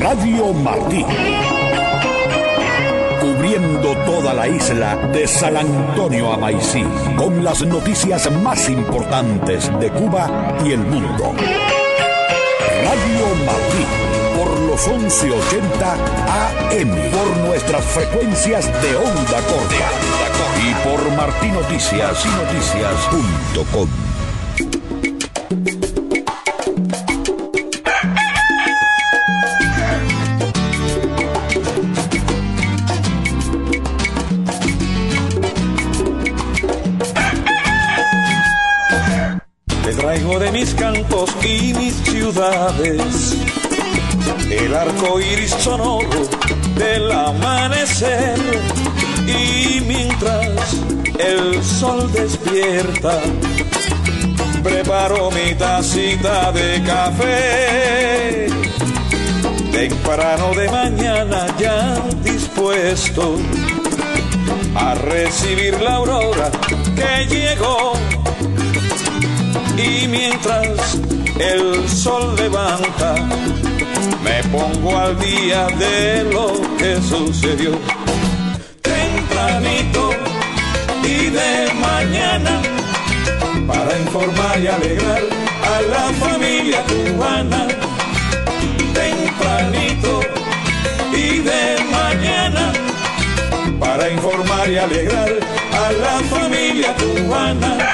Radio Martí. Cubriendo toda la isla de San Antonio a Maicí, con las noticias más importantes de Cuba y el mundo. Radio Martí, por los 1180 AM, por nuestras frecuencias de onda corta y por martinoticias.com. Traigo de mis campos y mis ciudades el arco iris sonoro del amanecer, y mientras el sol despierta preparo mi tacita de café. Temprano de mañana ya dispuesto a recibir la aurora que llegó. Y mientras el sol levanta, me pongo al día de lo que sucedió. Tempranito y de mañana, para informar y alegrar a la familia cubana. Tempranito y de mañana, para informar y alegrar a la familia cubana.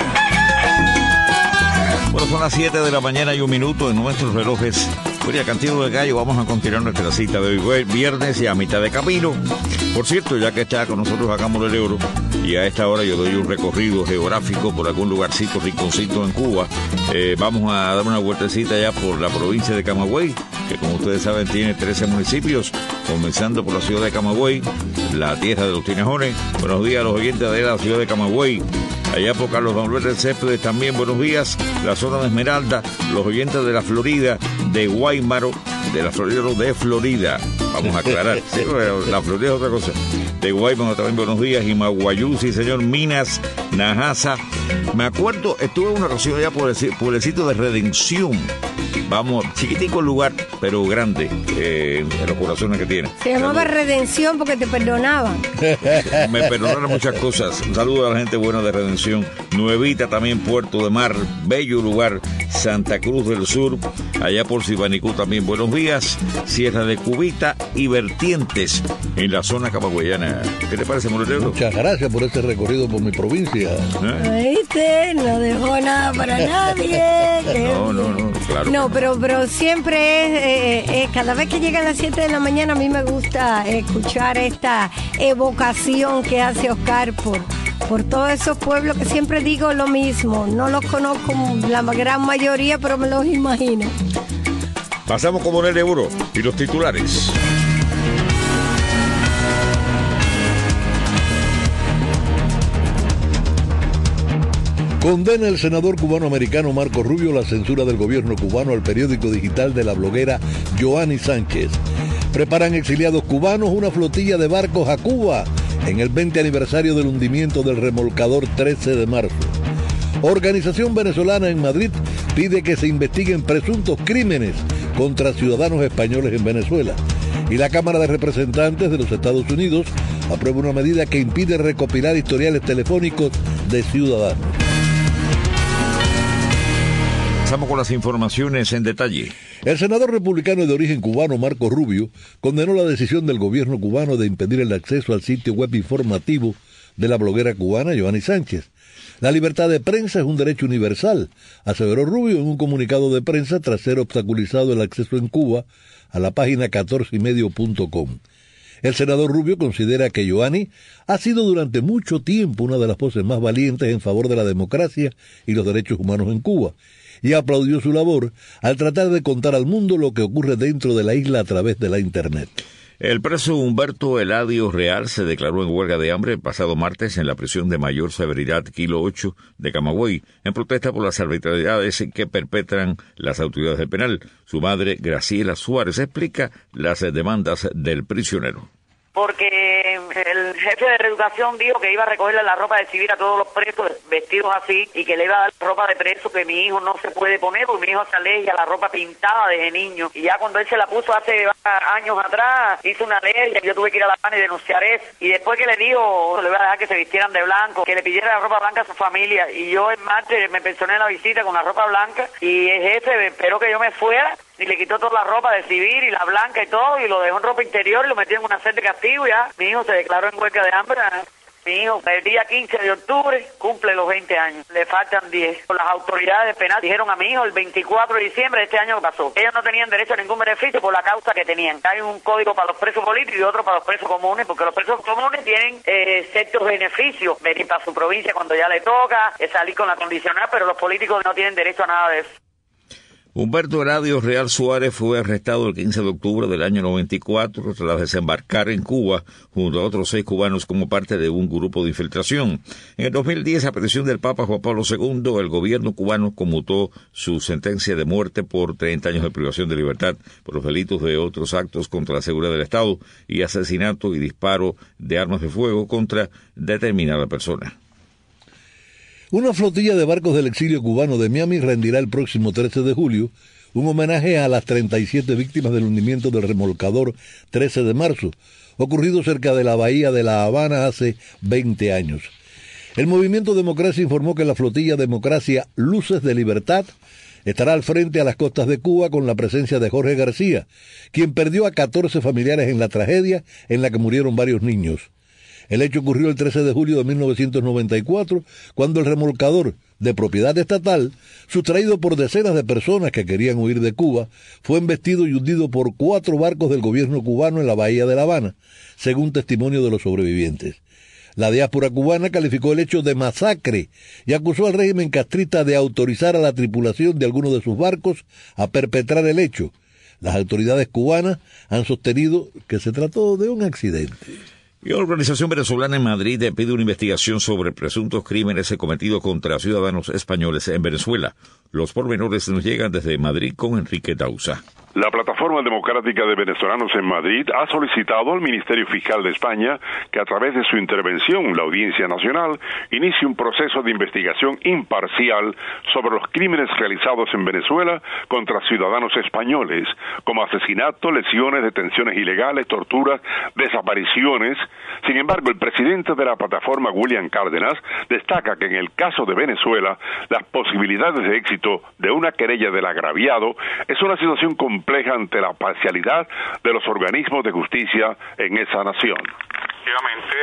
Bueno, son las 7 de la mañana y 1 minuto en nuestros relojes. Oye, Cantillo del Gallo, vamos a continuar nuestra cita de hoy, viernes y a mitad de camino. Por cierto, ya que está con nosotros acá Morel Euro, y a esta hora yo doy un recorrido geográfico por algún lugarcito, rinconcito en Cuba, vamos a dar una vueltecita ya por la provincia de Camagüey, que como ustedes saben tiene 13 municipios, comenzando por la ciudad de Camagüey, la tierra de los Tinejones. Buenos días a los oyentes de la ciudad de Camagüey. Allá por Carlos Manuel del Céspedes también buenos días, la zona de Esmeralda, los oyentes de la Florida, de Guaymaro, de la Florida, de Florida, vamos a aclarar, sí, la Florida es otra cosa, de Guaymaro también buenos días, y Maguayú, sí señor, Minas, Najasa. Me acuerdo, estuve en una ocasión allá por el pueblecito de Redención, vamos, chiquitico el lugar, pero grande, en los corazones que tiene. Se llamaba Redención porque te perdonaban. Me perdonaron muchas cosas. Un saludo a la gente buena de Redención. Nuevita también, Puerto de Mar, bello lugar. Santa Cruz del Sur, allá por Sibanicú también buenos días. Sierra de Cubita y vertientes en la zona camagüeyana. ¿Qué te parece, Morelero? Muchas gracias por este recorrido por mi provincia. ¿Viste? No dejó nada para nadie. No, claro. No, pero siempre es cada vez que llegan las 7 de la mañana a mí me gusta escuchar esta evocación que hace Oscar por todos esos pueblos que siempre digo lo mismo. No los conozco la gran mayoría, pero me los imagino. Pasamos con Morel Euro y los titulares. Condena el senador cubano-americano Marco Rubio la censura del gobierno cubano al periódico digital de la bloguera Yoani Sánchez. Preparan exiliados cubanos una flotilla de barcos a Cuba en el 20 aniversario del hundimiento del remolcador 13 de marzo. Organización venezolana en Madrid pide que se investiguen presuntos crímenes contra ciudadanos españoles en Venezuela. Y la Cámara de Representantes de los Estados Unidos aprueba una medida que impide recopilar historiales telefónicos de ciudadanos. Pasamos con las informaciones en detalle. El senador republicano de origen cubano Marco Rubio condenó la decisión del gobierno cubano de impedir el acceso al sitio web informativo de la bloguera cubana Yoani Sánchez. La libertad de prensa es un derecho universal, aseveró Rubio en un comunicado de prensa tras ser obstaculizado el acceso en Cuba a la página 14ymedio.com. El senador Rubio considera que Yoani ha sido durante mucho tiempo una de las voces más valientes en favor de la democracia y los derechos humanos en Cuba, y aplaudió su labor al tratar de contar al mundo lo que ocurre dentro de la isla a través de la Internet. El preso Humberto Eladio Real se declaró en huelga de hambre el pasado martes en la prisión de mayor severidad Kilo 8 de Camagüey, en protesta por las arbitrariedades que perpetran las autoridades del penal. Su madre, Graciela Suárez, explica las demandas del prisionero. porque el jefe de reeducación dijo que iba a recogerle la ropa de civil a todos los presos vestidos así y que le iba a dar ropa de preso que mi hijo no se puede poner porque mi hijo se alergia a la ropa pintada desde niño. Y ya cuando él se la puso hace años atrás, hizo una alergia y yo tuve que ir a La Habana y denunciar eso. Y después que le dijo, le iba a dejar que se vistieran de blanco, que le pidiera la ropa blanca a su familia. Y yo en martes me pensioné en la visita con la ropa blanca y el jefe esperó que yo me fuera y le quitó toda la ropa de civil y la blanca y todo y lo dejó en ropa interior y lo metió en una celda de castigo. Ya mi hijo se declaró en huelga de hambre. Mi hijo el día 15 de octubre cumple los 20 años, le faltan 10. Las autoridades penales dijeron a mi hijo el 24 de diciembre de este año que pasó, ellos no tenían derecho a ningún beneficio por la causa que tenían. Hay un código para los presos políticos y otro para los presos comunes, porque los presos comunes tienen ciertos beneficios, venir para su provincia cuando ya le toca, salir con la condicional, pero los políticos no tienen derecho a nada de eso. Humberto Eladio Real Suárez fue arrestado el 15 de octubre del año 94 tras desembarcar en Cuba junto a otros 6 cubanos como parte de un grupo de infiltración. En el 2010, a petición del Papa Juan Pablo II, el gobierno cubano conmutó su sentencia de muerte por 30 años de privación de libertad por los delitos de otros actos contra la seguridad del Estado y asesinato y disparo de armas de fuego contra determinada persona. Una flotilla de barcos del exilio cubano de Miami rendirá el próximo 13 de julio un homenaje a las 37 víctimas del hundimiento del remolcador 13 de marzo, ocurrido cerca de la bahía de La Habana hace 20 años. El movimiento Democracia informó que la flotilla Democracia Luces de Libertad estará al frente a las costas de Cuba con la presencia de Jorge García, quien perdió a 14 familiares en la tragedia en la que murieron varios niños. El hecho ocurrió el 13 de julio de 1994, cuando el remolcador, de propiedad estatal, sustraído por decenas de personas que querían huir de Cuba, fue embestido y hundido por 4 barcos del gobierno cubano en la bahía de La Habana, según testimonio de los sobrevivientes. La diáspora cubana calificó el hecho de masacre y acusó al régimen castrista de autorizar a la tripulación de algunos de sus barcos a perpetrar el hecho. Las autoridades cubanas han sostenido que se trató de un accidente. Y la Organización Venezolana en Madrid pide una investigación sobre presuntos crímenes cometidos contra ciudadanos españoles en Venezuela. Los pormenores nos llegan desde Madrid con Enrique Dauza. La Plataforma Democrática de Venezolanos en Madrid ha solicitado al Ministerio Fiscal de España que a través de su intervención, la Audiencia Nacional, inicie un proceso de investigación imparcial sobre los crímenes realizados en Venezuela contra ciudadanos españoles, como asesinatos, lesiones, detenciones ilegales, torturas, desapariciones. Sin embargo, el presidente de la plataforma, William Cárdenas, destaca que en el caso de Venezuela, las posibilidades de éxito de una querella del agraviado es una situación compleja ante la parcialidad de los organismos de justicia en esa nación. Efectivamente,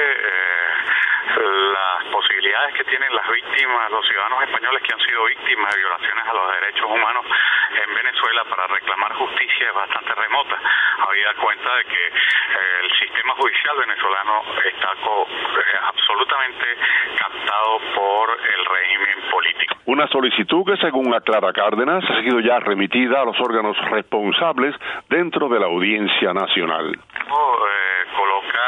las posibilidades que tienen las víctimas, los ciudadanos españoles que han sido víctimas de violaciones a los derechos humanos en Venezuela para reclamar justicia es bastante remota, habida cuenta de que el sistema judicial venezolano está absolutamente captado por el régimen político. Una solicitud que, según aclara Cárdenas, ha sido ya remitida a los órganos responsables dentro de la Audiencia Nacional. Coloca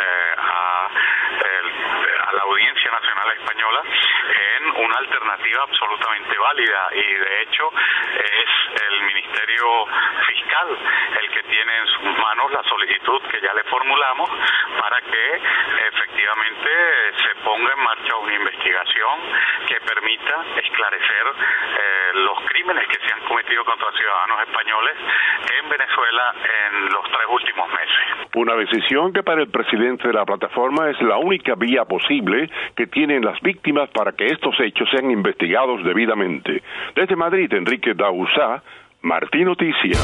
a la Audiencia Nacional Española en una alternativa absolutamente válida y de hecho es el Ministerio Fiscal el que tiene en sus manos la solicitud que ya le formulamos para que efectivamente se ponga en marcha una investigación que permita esclarecer los crímenes que se han cometido contra ciudadanos españoles en Venezuela en los 3 últimos meses. Una decisión que para el presidente de la plataforma es la única vía posible que tienen las víctimas para que estos hechos sean investigados debidamente. Desde Madrid, Enrique Dauza, Martín Noticias.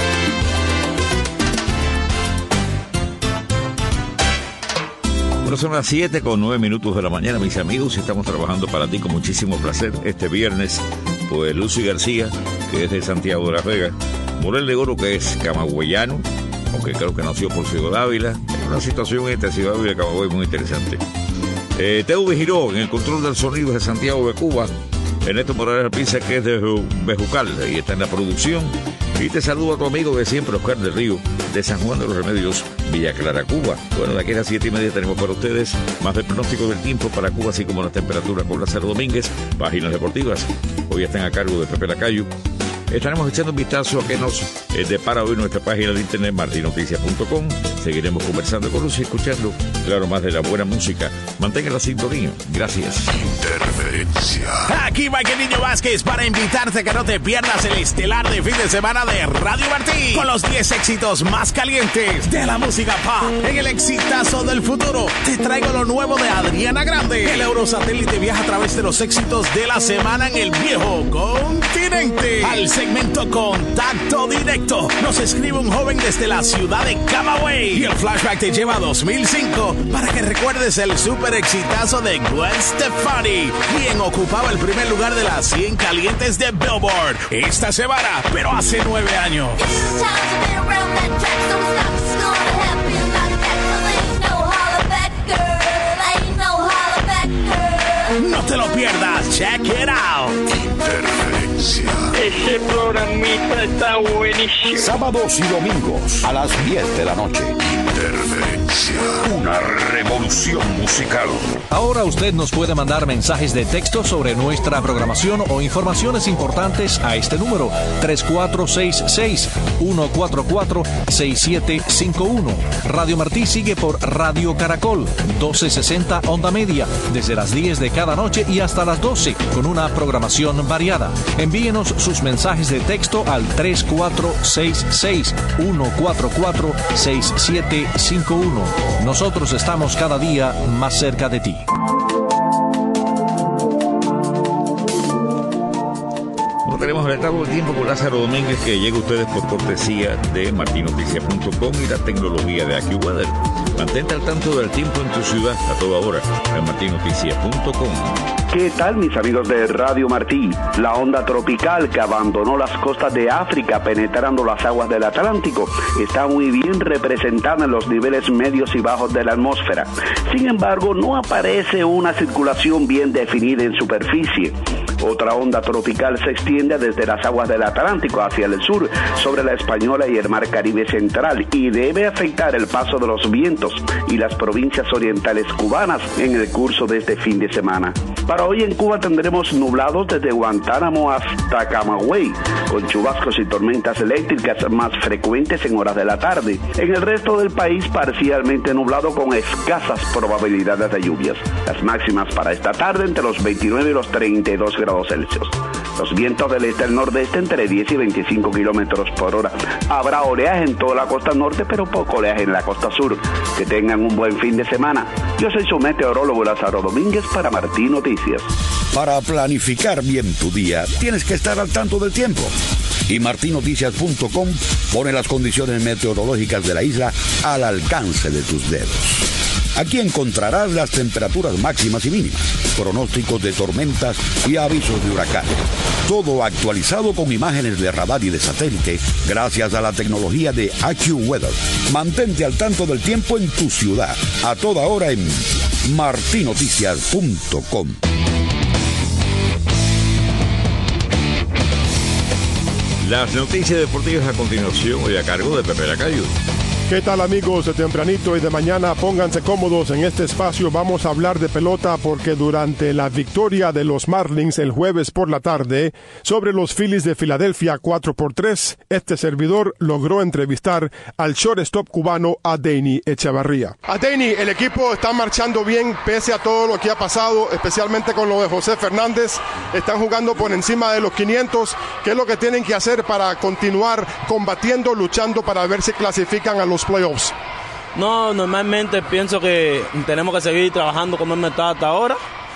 Bueno, son las 7:09 de la mañana, mis amigos, y estamos trabajando para ti con muchísimo placer este viernes. Pues Lucy García, que es de Santiago de la Vega, Morel de Oro, que es camagüeyano, aunque creo que nació por Ciudad Ávila. Hay una situación entre Ciudad Ávila y Camagüey muy interesante. TV Giró, en el control del sonido de Santiago de Cuba. Ernesto Morales Alpiza, que es de Bejucal, y está en la producción. Y te saludo a tu amigo de siempre, Oscar del Río, de San Juan de los Remedios, Villa Clara, Cuba. Bueno, de aquí a las 7:30 tenemos para ustedes más del pronóstico del tiempo para Cuba, así como la temperatura con Lázaro Domínguez, páginas deportivas. Hoy están a cargo de Pepe Lacayo. Estaremos echando un vistazo a que nos de para hoy nuestra página de internet martinoticias.com. Seguiremos conversando con Lucy, escuchando, claro, más de la buena música. Mantenga la sintonía. Gracias. Interferencia. Aquí Michael Niño Vázquez para invitarte a que no te pierdas el estelar de fin de semana de Radio Martí, con los 10 éxitos más calientes de la música pop. En el exitazo del futuro te traigo lo nuevo de Adriana Grande. El Eurosatélite viaja a través de los éxitos de la semana en el viejo continente. Al segmento Contacto Directo nos escribe un joven desde la ciudad de Camagüey y el flashback te lleva a 2005 para que recuerdes el super exitazo de Gwen Stefani, quien ocupaba el primer lugar de las 100 calientes de Billboard esta semana, pero hace 9 años. No te lo pierdas, check it out. Interferencia. Ese programita está buenísimo. Sábados y domingos a las 10 de la noche. Interferencia. Una revolución musical. Ahora usted nos puede mandar mensajes de texto sobre nuestra programación o informaciones importantes a este número 3466-144-6751. Radio Martí sigue por Radio Caracol 1260 onda media desde las 10 de cada noche y hasta las 12 con una programación variada. Envíenos sus mensajes de texto al 3466-144-6751. Nosotros estamos cada día más cerca de ti. Tenemos el estado del tiempo con Lázaro Domínguez, que llega a ustedes por cortesía de martinoticias.com y la tecnología de AccuWeather. Mantente al tanto del tiempo en tu ciudad a toda hora en martinoticias.com. ¿Qué tal, mis amigos de Radio Martí? La onda tropical que abandonó las costas de África penetrando las aguas del Atlántico está muy bien representada en los niveles medios y bajos de la atmósfera. Sin embargo, no aparece una circulación bien definida en superficie. Otra onda tropical se extiende desde las aguas del Atlántico hacia el sur, sobre la Española y el Mar Caribe central, y debe afectar el paso de los vientos y las provincias orientales cubanas en el curso de este fin de semana. Para hoy en Cuba tendremos nublados desde Guantánamo hasta Camagüey, con chubascos y tormentas eléctricas más frecuentes en horas de la tarde. En el resto del país parcialmente nublado con escasas probabilidades de lluvias. Las máximas para esta tarde entre los 29 y los 32 grados Celsius. Los vientos del este al nordeste entre 10 y 25 kilómetros por hora. Habrá oleaje en toda la costa norte, pero poco oleaje en la costa sur. Que tengan un buen fin de semana. Yo soy su meteorólogo Lázaro Domínguez para Martí Noticias. Para planificar bien tu día, tienes que estar al tanto del tiempo. Y martinoticias.com pone las condiciones meteorológicas de la isla al alcance de tus dedos. Aquí encontrarás las temperaturas máximas y mínimas, pronósticos de tormentas y avisos de huracanes. Todo actualizado con imágenes de radar y de satélite gracias a la tecnología de AccuWeather. Mantente al tanto del tiempo en tu ciudad, a toda hora en martinoticias.com. Las noticias deportivas a continuación, hoy a cargo de Pepe Lacayo. ¿Qué tal, amigos? De tempranito y de mañana, pónganse cómodos en este espacio. Vamos a hablar de pelota porque durante la victoria de los Marlins el jueves por la tarde sobre los Phillies de Filadelfia 4-3, este servidor logró entrevistar al shortstop cubano Adeiny Echavarría. Adeiny, el equipo está marchando bien pese a todo lo que ha pasado, especialmente con lo de José Fernández. Están jugando por encima de los 500. ¿Qué es lo que tienen que hacer para continuar combatiendo, luchando para ver si clasifican a los playoffs? No, normalmente pienso que tenemos que seguir trabajando como hemos estado hasta ahora.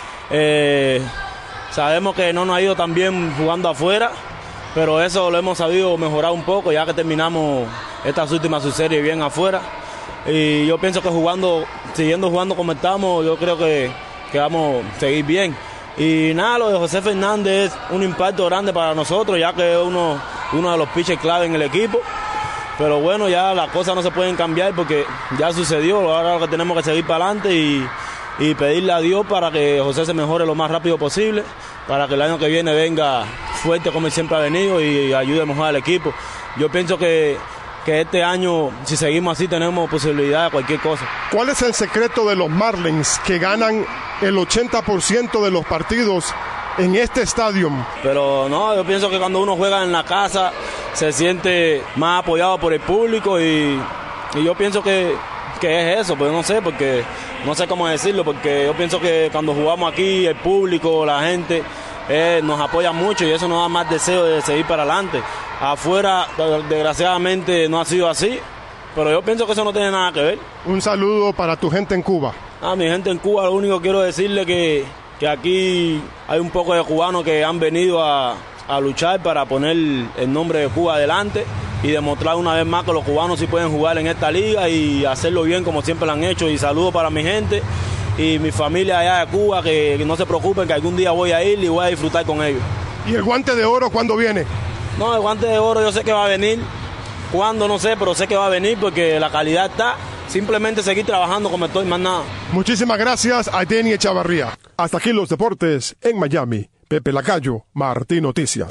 Sabemos que no nos ha ido tan bien jugando afuera, pero eso lo hemos sabido mejorar un poco ya que terminamos estas últimas series bien afuera. Y yo pienso que siguiendo jugando como estamos, yo creo que vamos a seguir bien. Y nada, lo de José Fernández es un impacto grande para nosotros, ya que es uno de los pitchers clave en el equipo. Pero bueno, ya las cosas no se pueden cambiar porque ya sucedió. Ahora lo que tenemos que seguir para adelante y pedirle a Dios para que José se mejore lo más rápido posible, para que el año que viene venga fuerte como él siempre ha venido y ayude a mejorar al equipo. Yo pienso que este año, si seguimos así, tenemos posibilidad de cualquier cosa. ¿Cuál es el secreto de los Marlins que ganan el 80% de los partidos en este estadio? Pero no, yo pienso que cuando uno juega en la casa se siente más apoyado por el público y yo pienso que es eso, pero no sé, porque no sé cómo decirlo, porque yo pienso que cuando jugamos aquí, el público, la gente, nos apoya mucho y eso nos da más deseo de seguir para adelante. Afuera, desgraciadamente, no ha sido así, pero yo pienso que eso no tiene nada que ver. Un saludo para tu gente en Cuba. Mi gente en Cuba, lo único que quiero decirle que aquí hay un poco de cubanos que han venido a luchar para poner el nombre de Cuba adelante y demostrar una vez más que los cubanos sí pueden jugar en esta liga y hacerlo bien como siempre lo han hecho. Y saludo para mi gente y mi familia allá de Cuba, que no se preocupen, que algún día voy a ir y voy a disfrutar con ellos. ¿Y el guante de oro cuándo viene? No, el guante de oro yo sé que va a venir. ¿Cuándo? No sé, pero sé que va a venir porque la calidad está. Simplemente seguir trabajando como estoy, más nada. Muchísimas gracias a Denny Echavarría. Hasta aquí los deportes en Miami. Pepe Lacayo, Martín Noticias.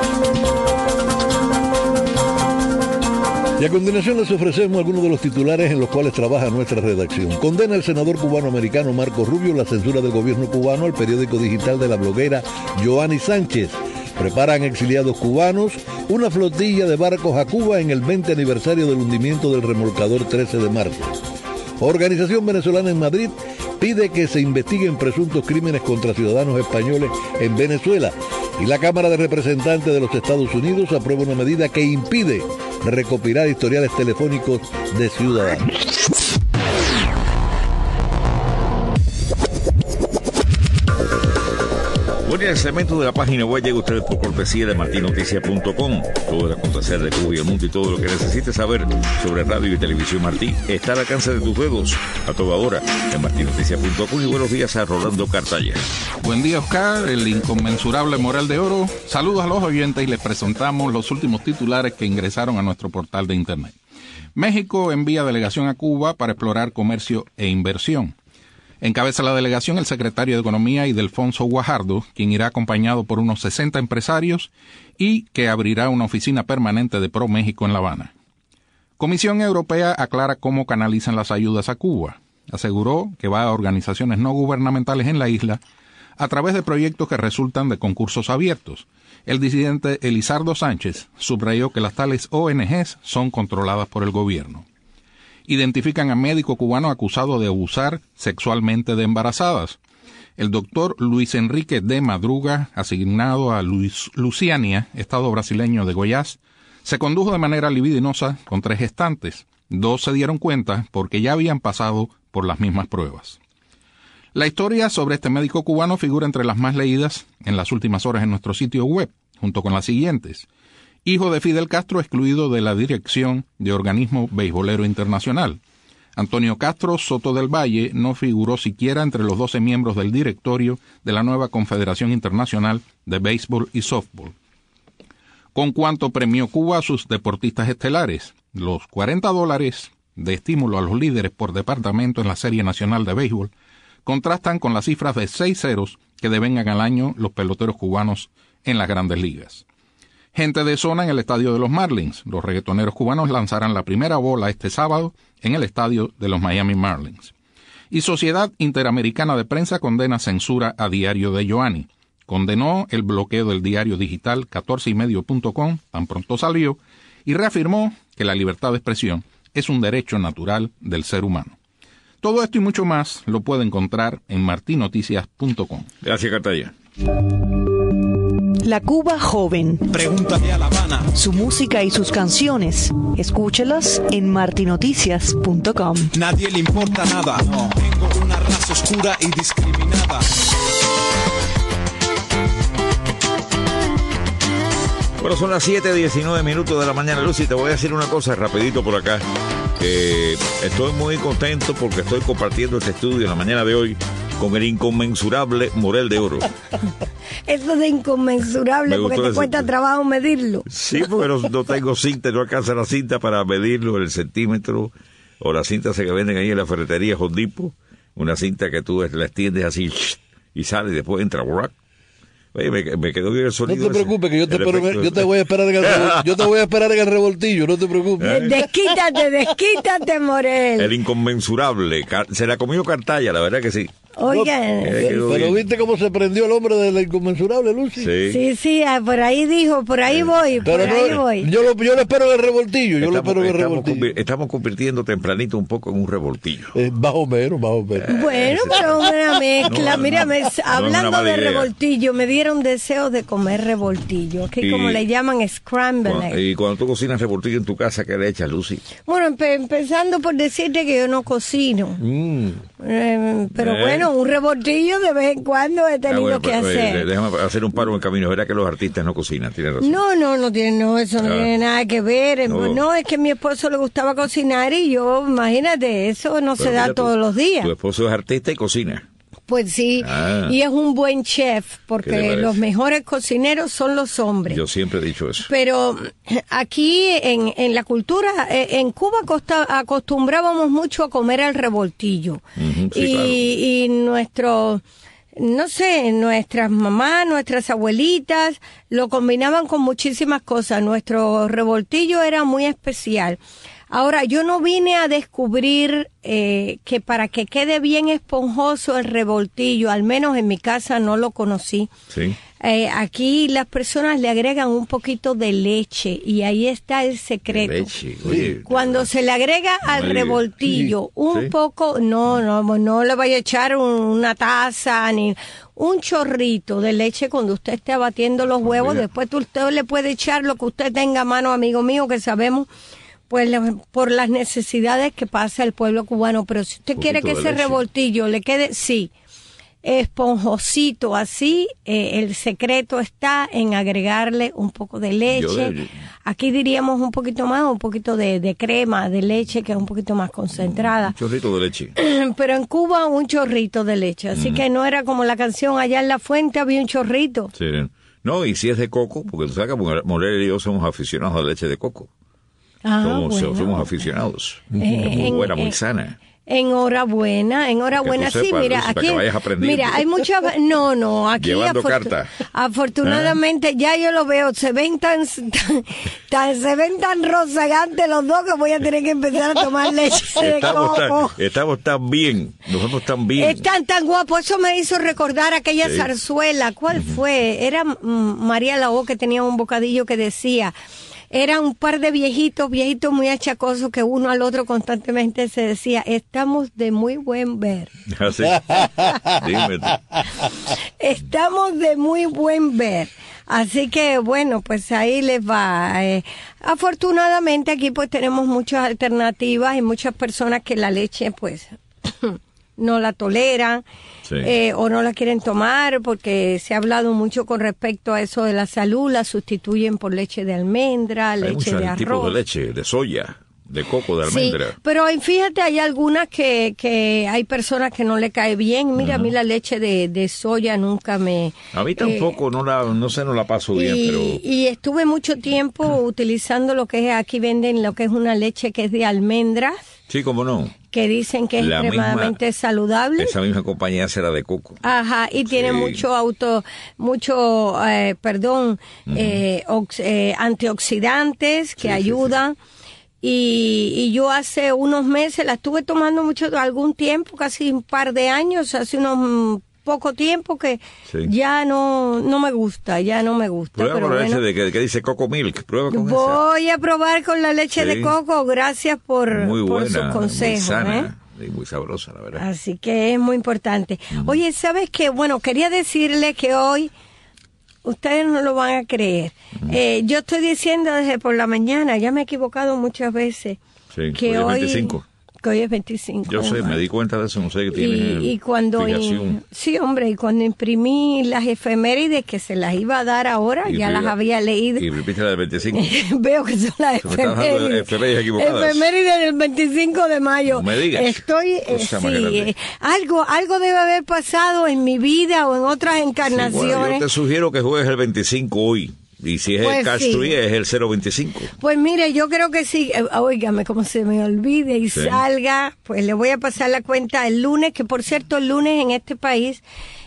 Y a continuación les ofrecemos algunos de los titulares en los cuales trabaja nuestra redacción. Condena el senador cubano-americano Marco Rubio la censura del gobierno cubano al periódico digital de la bloguera Yoani Sánchez. Preparan exiliados cubanos una flotilla de barcos a Cuba en el 20 aniversario del hundimiento del remolcador 13 de marzo. Organización venezolana en Madrid pide que se investiguen presuntos crímenes contra ciudadanos españoles en Venezuela. Y la Cámara de Representantes de los Estados Unidos aprueba una medida que impide recopilar historiales telefónicos de ciudadanos. Bueno, el segmento de la página web llega a ustedes por cortesía de martinoticias.com. Todo el acontecer de Cuba y el mundo y todo lo que necesites saber sobre radio y televisión Martí está al alcance de tus dedos a toda hora en martinoticias.com. Y buenos días a Rolando Cartaya. Buen día, Oscar, el inconmensurable Moral de Oro. Saludos a los oyentes y les presentamos los últimos titulares que ingresaron a nuestro portal de internet. México envía delegación a Cuba para explorar comercio e inversión. Encabeza la delegación el secretario de Economía Ildefonso Guajardo, quien irá acompañado por unos 60 empresarios y que abrirá una oficina permanente de Pro México en La Habana. Comisión Europea aclara cómo canalizan las ayudas a Cuba. Aseguró que va a organizaciones no gubernamentales en la isla a través de proyectos que resultan de concursos abiertos. El disidente Elizardo Sánchez subrayó que las tales ONGs son controladas por el gobierno. Identifican a médico cubano acusado de abusar sexualmente de embarazadas. El doctor Luis Enrique de Madruga, asignado a Luciania, estado brasileño de Goiás, se condujo de manera libidinosa con 3 gestantes. 2 se dieron cuenta porque ya habían pasado por las mismas pruebas. La historia sobre este médico cubano figura entre las más leídas en las últimas horas en nuestro sitio web, junto con las siguientes. Hijo de Fidel Castro excluido de la dirección de Organismo Beisbolero Internacional. Antonio Castro Soto del Valle no figuró siquiera entre los 12 miembros del directorio de la nueva Confederación Internacional de Béisbol y Softball. ¿Con cuánto premió Cuba a sus deportistas estelares? Los $40 de estímulo a los líderes por departamento en la Serie Nacional de Béisbol contrastan con las cifras de 6 ceros que devengan al año los peloteros cubanos en las grandes ligas. Gente de zona en el estadio de los Marlins. Los reggaetoneros cubanos lanzarán la primera bola este sábado en el estadio de los Miami Marlins. Y Sociedad Interamericana de Prensa condena censura a Diario de Yoani. Condenó el bloqueo del diario digital 14ymedio.com, tan pronto salió, y reafirmó que la libertad de expresión es un derecho natural del ser humano. Todo esto y mucho más lo puede encontrar en martinoticias.com. Gracias, Cartaya. La Cuba joven. Pregúntale a La Habana. Su música y sus canciones. Escúchelas en martinoticias.com. Nadie le importa nada. No. Tengo una raza oscura y discriminada. Bueno, son las 7:19 de la mañana, Lucy. Te voy a decir una cosa rapidito por acá. Estoy muy contento porque estoy compartiendo este estudio en la mañana de hoy con el inconmensurable Moral de Oro. Eso de inconmensurable porque te cuesta trabajo medirlo. Sí, porque no tengo cinta, no alcanza la cinta para medirlo, el centímetro, o las cintas que venden ahí en la ferretería Home Depot, una cinta que tú la extiendes así y sale y después entra. Oye, me quedó bien el sonido. No te preocupes, que yo te voy a esperar en el revoltillo, no te preocupes. Desquítate, Morel. El inconmensurable. Se la comió Cartaya, la verdad que sí. Oigan. Pero ¿viste cómo se prendió el hombre de la inconmensurable, Lucy? Sí, por ahí dijo, por ahí voy, pero por ahí voy. Yo lo espero en el revoltillo, Estamos convirtiendo tempranito un poco en un revoltillo. Más o menos. Bueno, pero una mezcla, mírame, hablando de revoltillo, me dieron deseos de comer revoltillo, que como le llaman scramble. Y cuando tú cocinas revoltillo en tu casa, ¿qué le echas, Lucy? Bueno, empezando por decirte que yo no cocino. Pero bueno, un revoltillo de vez en cuando he tenido que hacer. Déjame hacer un paro en camino. Verá que los artistas no cocinan, tienes razón. Eso no tiene nada que ver. No, es que a mi esposo le gustaba cocinar y yo, imagínate, eso no se da todos los días. Tu esposo es artista y cocina. Pues sí, y es un buen chef, porque los mejores cocineros son los hombres. Yo siempre he dicho eso. Pero aquí en la cultura, en Cuba acostumbrábamos mucho a comer el revoltillo. Y nuestras mamás, nuestras abuelitas lo combinaban con muchísimas cosas. Nuestro revoltillo era muy especial. Ahora, yo no vine a descubrir que para que quede bien esponjoso el revoltillo, al menos en mi casa no lo conocí. Sí. Aquí las personas le agregan un poquito de leche y ahí está el secreto. Leche, oye, cuando se le agrega al revoltillo un poco, no le vaya a echar una taza ni un chorrito de leche cuando usted esté batiendo los huevos. Después usted le puede echar lo que usted tenga a mano, amigo mío, que sabemos pues por las necesidades que pasa el pueblo cubano. Pero si usted quiere que ese revoltillo le quede, esponjosito así, el secreto está en agregarle un poco de leche. Aquí diríamos un poquito más, un poquito de crema, de leche, que es un poquito más concentrada. Un chorrito de leche. Pero en Cuba un chorrito de leche, así que no era como la canción allá en la fuente, había un chorrito. Sí. No, y si es de coco, porque tú sabes que Morel y yo somos aficionados a la leche de coco. Somos aficionados. Muy buena, muy sana. Enhorabuena. Sí, mira, aquí hay muchas, aquí afortunadamente ya yo lo veo, se ven tan rozagantes los dos que voy a tener que empezar a tomar leche de coco. Estamos tan bien, nos vemos tan bien. Están tan guapos, eso me hizo recordar aquella zarzuela, ¿cuál fue? Era María Lao, que tenía un bocadillo que decía, eran un par de viejitos muy achacosos que uno al otro constantemente se decía, estamos de muy buen ver. ¿Sí? Dime. Estamos de muy buen ver. Así que bueno, pues ahí les va. Afortunadamente aquí pues tenemos muchas alternativas y muchas personas que la leche pues no la toleran. Sí. O no la quieren tomar porque se ha hablado mucho con respecto a eso de la salud, la sustituyen por leche de almendra, leche de arroz. Hay tipos de leche, de soya, de coco, de almendra. Sí, pero fíjate, hay algunas que hay personas que no le cae bien. Mira, a mí la leche de soya nunca me... A mí tampoco, no la paso bien, pero... Y estuve mucho tiempo utilizando lo que es, aquí venden lo que es una leche que es de almendras. Sí, cómo no. Que dicen que es extremadamente saludable. Esa misma compañía será de coco. Ajá, y tiene antioxidantes que ayudan. Y yo hace unos meses la estuve tomando algún tiempo, casi un par de años, hace unos poco tiempo que ya no me gusta. Prueba con la leche que dice Coco Milk, prueba con esa. Voy a probar con la leche de coco, gracias por sus consejos. Muy sana y muy sabrosa, la verdad. Así que es muy importante. Oye, ¿sabes qué? Bueno, quería decirle que hoy, ustedes no lo van a creer, yo estoy diciendo desde por la mañana, ya me he equivocado muchas veces, que hoy es 25. Que hoy es 25. Yo sé, me di cuenta de eso, no sé qué tiene. Y cuando sí, hombre, y cuando imprimí las efemérides que se las iba a dar ahora, ya las había leído. Y repite la del 25. Veo que son las efemérides. Efemérides del 25 de mayo. No me digas. Estoy, algo debe haber pasado en mi vida o en otras encarnaciones. Sí, bueno, yo te sugiero que juegues el 25 hoy. Y si es el Cash Tree, es el 025. Pues mire, yo creo que sí. Óigame, como se me olvide y salga, pues le voy a pasar la cuenta el lunes, que por cierto el lunes en este país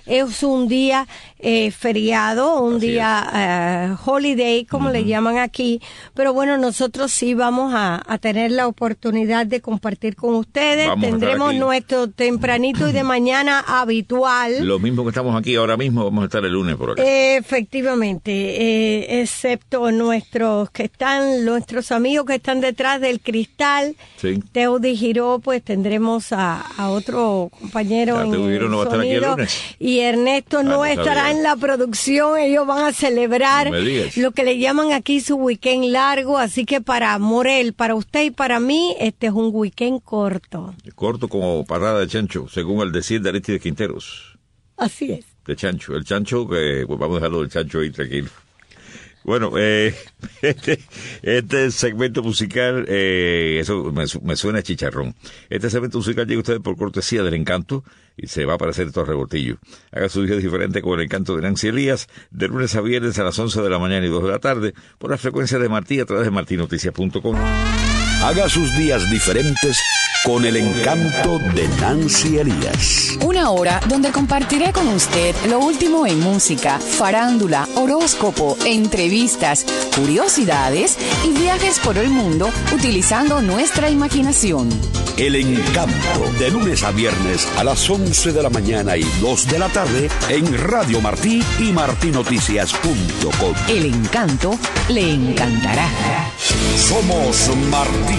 es un día feriado, un día holiday, como le llaman aquí, pero bueno, nosotros sí vamos a tener la oportunidad de compartir con ustedes. Tendremos nuestro tempranito y de mañana habitual. Lo mismo que estamos aquí ahora mismo, vamos a estar el lunes por acá. Efectivamente, excepto nuestros amigos que están detrás del cristal, Teudi Giró, pues tendremos a otro compañero en el no va a estar aquí el lunes. Y Ernesto no estará en la producción. Ellos van a celebrar lo que le llaman aquí su weekend largo, así que para Morel, para usted y para mí, este es un weekend corto. Corto como parada de chancho, según el decir de Aristides Quinteros. Así es. De chancho, el chancho, que pues vamos a dejarlo del chancho ahí tranquilo. Bueno, este segmento musical, eso me suena a chicharrón. Este segmento musical llega a ustedes por cortesía del Encanto y se va a parecer todo rebotillo. Haga su día diferente con el Encanto de Nancy Elías, de lunes a viernes a las 11 de la mañana y 2 de la tarde, por la frecuencia de Martí a través de martinoticias.com. Haga sus días diferentes con el Encanto de Nancy Elías. Una hora donde compartiré con usted lo último en música, farándula, horóscopo, entrevistas, curiosidades y viajes por el mundo utilizando nuestra imaginación. El Encanto, de lunes a viernes a las 11 de la mañana y 2 de la tarde en Radio Martí y martinoticias.com. El Encanto le encantará. Somos Martí.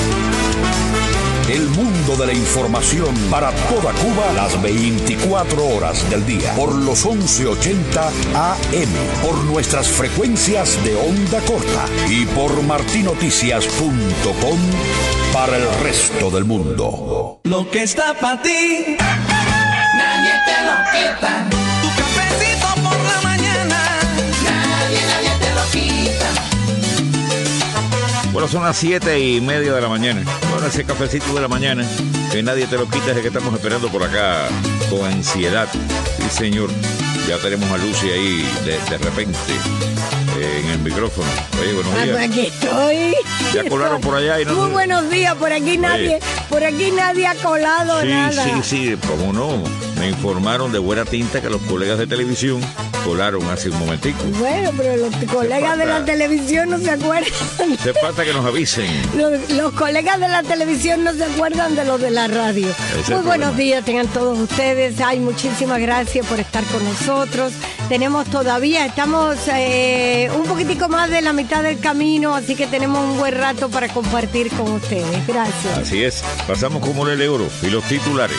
El mundo de la información para toda Cuba las 24 horas del día. Por los 1180 AM. Por nuestras frecuencias de onda corta. Y por martinoticias.com para el resto del mundo. Lo que está para ti, nadie te lo quita. Tu cafecito por la mañana, nadie te lo quita. Bueno, son las 7:30 de la mañana. Bueno, ese cafecito de la mañana, que nadie te lo quita, es el que estamos esperando por acá con ansiedad. Sí, señor. Ya tenemos a Lucy ahí de repente en el micrófono. Oye, buenos días. Aquí estoy. Ya colaron por allá y no. Muy buenos días, por aquí nadie ha colado nada. Sí, cómo no. Me informaron de buena tinta que los colegas de televisión colaron hace un momentico. Bueno, pero los colegas de la televisión no se acuerdan. Se falta que nos avisen. Los colegas de la televisión no se acuerdan de los de la radio. Muy buenos días tengan todos ustedes. Ay, muchísimas gracias por estar con nosotros. Estamos un poquitico más de la mitad del camino, así que tenemos un buen rato para compartir con ustedes. Gracias. Así es. Pasamos con Morel Oro y los titulares.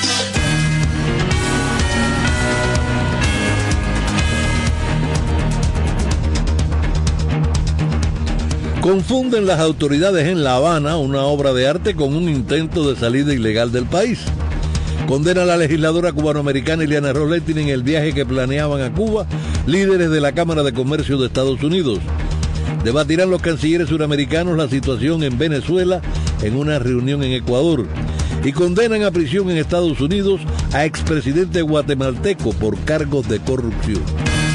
Confunden las autoridades en La Habana una obra de arte con un intento de salida ilegal del país. Condena a la legisladora cubanoamericana Ileana Roletti en el viaje que planeaban a Cuba líderes de la Cámara de Comercio de Estados Unidos. Debatirán los cancilleres suramericanos la situación en Venezuela en una reunión en Ecuador. Y condenan a prisión en Estados Unidos a expresidente guatemalteco por cargos de corrupción.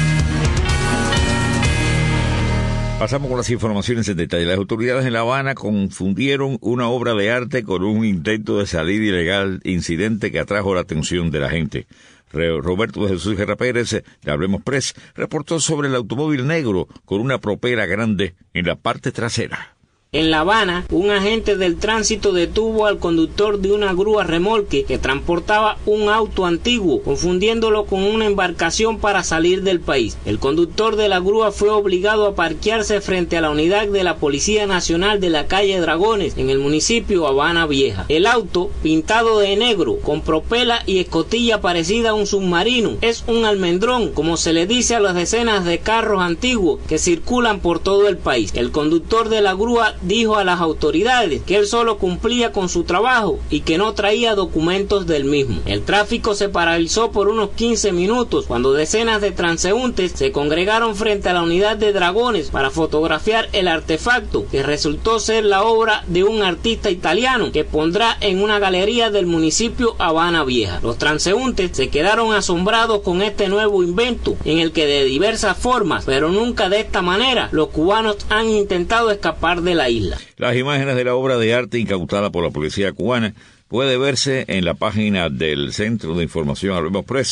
Pasamos con las informaciones en detalle. Las autoridades en La Habana confundieron una obra de arte con un intento de salida ilegal, incidente que atrajo la atención de la gente. Roberto de Jesús Guerra Pérez, de Hablemos Press, reportó sobre el automóvil negro con una propela grande en la parte trasera. En La Habana, un agente del tránsito detuvo al conductor de una grúa remolque que transportaba un auto antiguo, confundiéndolo con una embarcación para salir del país. El conductor de la grúa fue obligado a parquearse frente a la unidad de la Policía Nacional de la calle Dragones, en el municipio Habana Vieja. El auto, pintado de negro, con propela y escotilla parecida a un submarino, es un almendrón, como se le dice a las decenas de carros antiguos que circulan por todo el país. El conductor de la grúa dijo a las autoridades que él solo cumplía con su trabajo y que no traía documentos del mismo. El tráfico se paralizó por unos 15 minutos cuando decenas de transeúntes se congregaron frente a la unidad de Dragones para fotografiar el artefacto, que resultó ser la obra de un artista italiano que pondrá en una galería del municipio Habana Vieja. Los transeúntes se quedaron asombrados con este nuevo invento, en el que de diversas formas, pero nunca de esta manera, los cubanos han intentado escapar de la isla. Las imágenes de la obra de arte incautada por la policía cubana puede verse en la página del Centro de Información Hablemos Press,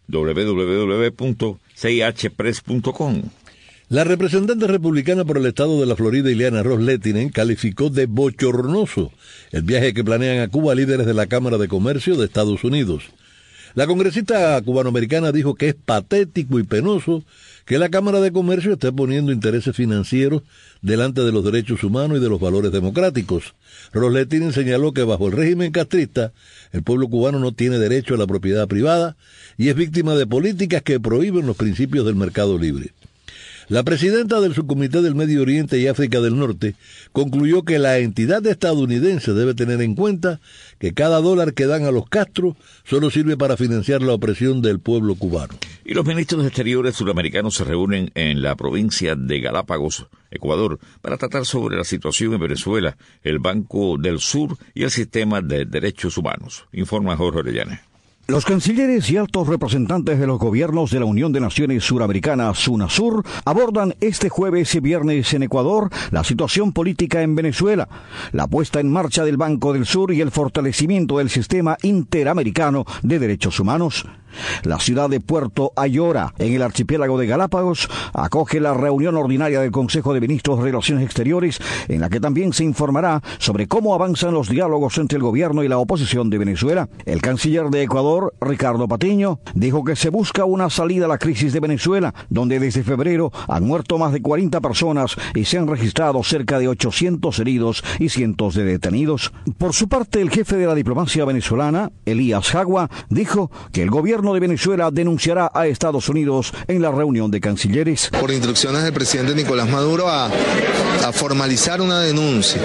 www.cihpress.com. La representante republicana por el estado de la Florida, Ileana Ros-Lehtinen, calificó de bochornoso el viaje que planean a Cuba líderes de la Cámara de Comercio de Estados Unidos. La congresista cubanoamericana dijo que es patético y penoso que la Cámara de Comercio esté poniendo intereses financieros delante de los derechos humanos y de los valores democráticos. Ros-Lehtinen señaló que bajo el régimen castrista, el pueblo cubano no tiene derecho a la propiedad privada y es víctima de políticas que prohíben los principios del mercado libre. La presidenta del Subcomité del Medio Oriente y África del Norte concluyó que la entidad estadounidense debe tener en cuenta que cada dólar que dan a los Castro solo sirve para financiar la opresión del pueblo cubano. Y los ministros de Exteriores suramericanos se reúnen en la provincia de Galápagos, Ecuador, para tratar sobre la situación en Venezuela, el Banco del Sur y el sistema de derechos humanos. Informa Jorge Orellana. Los cancilleres y altos representantes de los gobiernos de la Unión de Naciones Suramericanas, UNASUR, abordan este jueves y viernes en Ecuador la situación política en Venezuela, la puesta en marcha del Banco del Sur y el fortalecimiento del sistema interamericano de derechos humanos. La ciudad de Puerto Ayora, en el archipiélago de Galápagos, acoge la reunión ordinaria del Consejo de Ministros de Relaciones Exteriores, en la que también se informará sobre cómo avanzan los diálogos entre el gobierno y la oposición de Venezuela. El canciller de Ecuador, Ricardo Patiño, dijo que se busca una salida a la crisis de Venezuela, donde desde febrero han muerto más de 40 personas y se han registrado cerca de 800 heridos y cientos de detenidos. Por su parte, el jefe de la diplomacia venezolana, Elías Jagua, dijo que el gobierno de Venezuela denunciará a Estados Unidos en la reunión de cancilleres. Por instrucciones del presidente Nicolás Maduro a formalizar una denuncia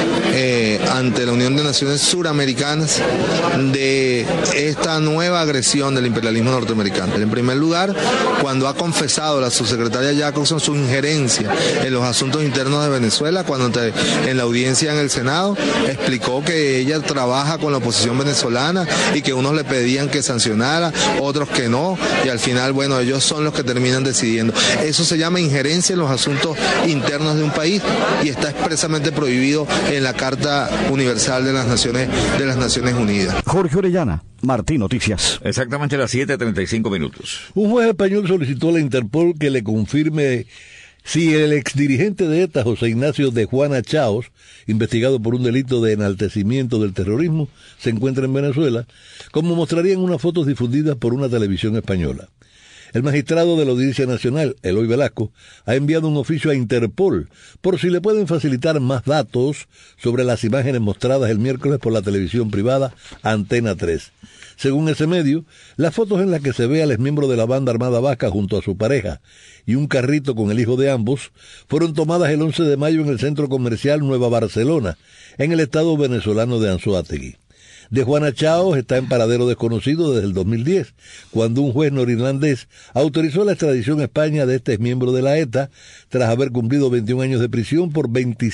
ante la Unión de Naciones Suramericanas de esta nueva agresión del imperialismo norteamericano. En primer lugar, cuando ha confesado la subsecretaria Jacobson su injerencia en los asuntos internos de Venezuela, cuando en la audiencia en el Senado explicó que ella trabaja con la oposición venezolana y que unos le pedían que sancionara, otros que no, y al final, bueno, ellos son los que terminan decidiendo. Eso se llama injerencia en los asuntos internos de un país y está expresamente prohibido en la Carta Universal de las Naciones Unidas. Jorge Orellana, Martín Noticias. Exactamente a las 7:35 minutos. Un juez español solicitó a la Interpol que le confirme si el exdirigente de ETA, José Ignacio de Juana Chaos, investigado por un delito de enaltecimiento del terrorismo, se encuentra en Venezuela, como mostrarían unas fotos difundidas por una televisión española. El magistrado de la Audiencia Nacional, Eloy Velasco, ha enviado un oficio a Interpol por si le pueden facilitar más datos sobre las imágenes mostradas el miércoles por la televisión privada Antena 3. Según ese medio, las fotos en las que se ve al exmiembro de la banda armada vasca junto a su pareja y un carrito con el hijo de ambos fueron tomadas el 11 de mayo en el centro comercial Nueva Barcelona, en el estado venezolano de Anzoátegui. De Juana Chaos está en paradero desconocido desde el 2010, cuando un juez norirlandés autorizó la extradición a España de este miembro de la ETA, tras haber cumplido 21 años de prisión por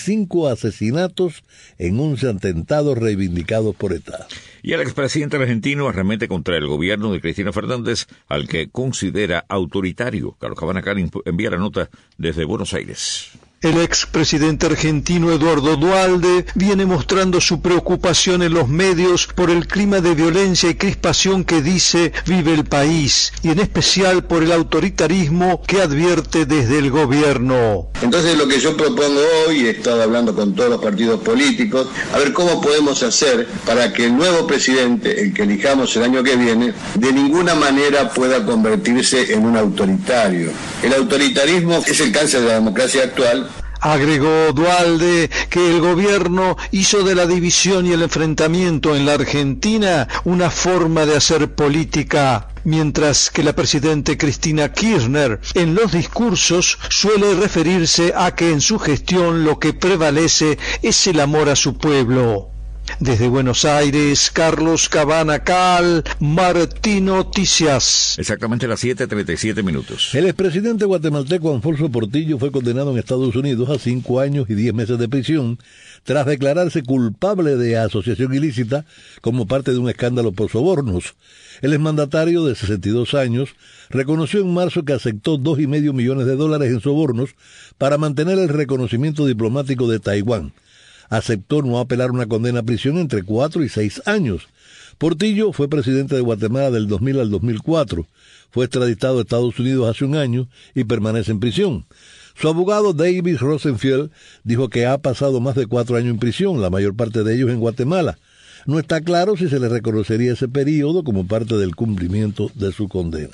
25 asesinatos en 11 atentados reivindicados por ETA. Y el expresidente argentino arremete contra el gobierno de Cristina Fernández, al que considera autoritario. Carlos Cabanacal envía la nota desde Buenos Aires. El expresidente argentino Eduardo Duhalde viene mostrando su preocupación en los medios por el clima de violencia y crispación que dice vive el país, y en especial por el autoritarismo que advierte desde el gobierno. Entonces lo que yo propongo hoy, he estado hablando con todos los partidos políticos, a ver cómo podemos hacer para que el nuevo presidente, el que elijamos el año que viene, de ninguna manera pueda convertirse en un autoritario. El autoritarismo es el cáncer de la democracia actual. Agregó Duhalde que el gobierno hizo de la división y el enfrentamiento en la Argentina una forma de hacer política, mientras que la presidenta Cristina Kirchner en los discursos suele referirse a que en su gestión lo que prevalece es el amor a su pueblo. Desde Buenos Aires, Carlos Cabanacal, Martín Noticias. Exactamente a las 7:37 minutos. El expresidente guatemalteco Alfonso Portillo fue condenado en Estados Unidos a 5 años y 10 meses de prisión tras declararse culpable de asociación ilícita como parte de un escándalo por sobornos. El exmandatario de 62 años reconoció en marzo que aceptó $2,5 millones en sobornos para mantener el reconocimiento diplomático de Taiwán. aceptó no apelar una condena a prisión entre 4 y 6 años. Portillo fue presidente de Guatemala del 2000 al 2004. Fue extraditado a Estados Unidos hace un año y permanece en prisión. Su abogado David Rosenfield dijo que ha pasado más de 4 años en prisión, la mayor parte de ellos en Guatemala. No está claro si se le reconocería ese periodo como parte del cumplimiento de su condena.